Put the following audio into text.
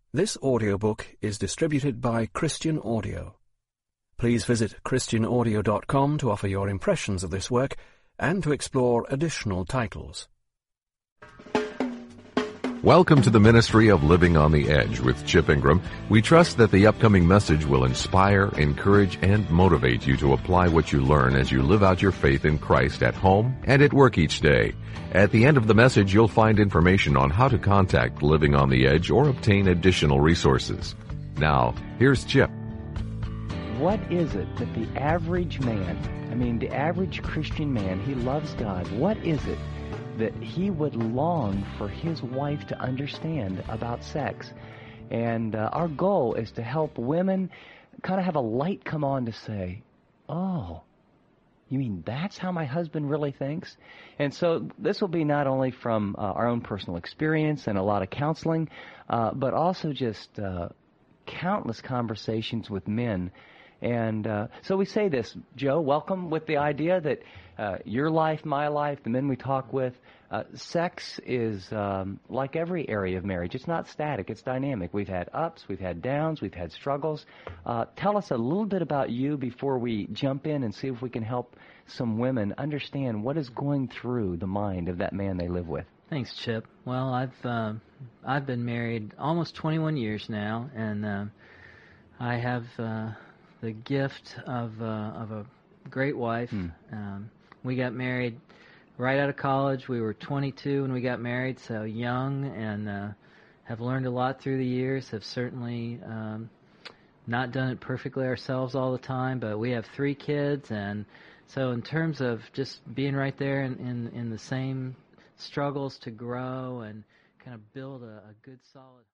This audiobook is distributed by Christian Audio. Please visit christianaudio.com to offer your impressions of this work and to explore additional titles. Welcome to the Ministry of Living on the Edge with Chip Ingram. We trust that the upcoming message will inspire, encourage, and motivate you to apply what you learn as you live out your faith in Christ at home and at work each day. At the end of the message, you'll find information on how to contact Living on the Edge or obtain additional resources. Now, here's Chip. What is it that the average man, the average Christian man, he loves God, what is it that he would long for his wife to understand about sex? And our goal is to help women kind of have a light come on to say, oh, you mean that's how my husband really thinks? And so this will be not only from our own personal experience and a lot of counseling, but also just countless conversations with men. And so we say this, Joe, welcome, with the idea that your life, my life, the men we talk with, sex is like every area of marriage. It's not static, it's dynamic. We've had ups, we've had downs, we've had struggles. Tell us a little bit about you before we jump in and see if we can help some women understand what is going through the mind of that man they live with. Thanks, Chip. Well, I've been married almost 21 years now, and I have the gift of a great wife. We got married right out of college. We were 22 when we got married, so young, and have learned a lot through the years. Have certainly not done it perfectly ourselves all the time, but we have 3 kids, and so in terms of just being right there in the same struggles to grow and kind of build a good, solid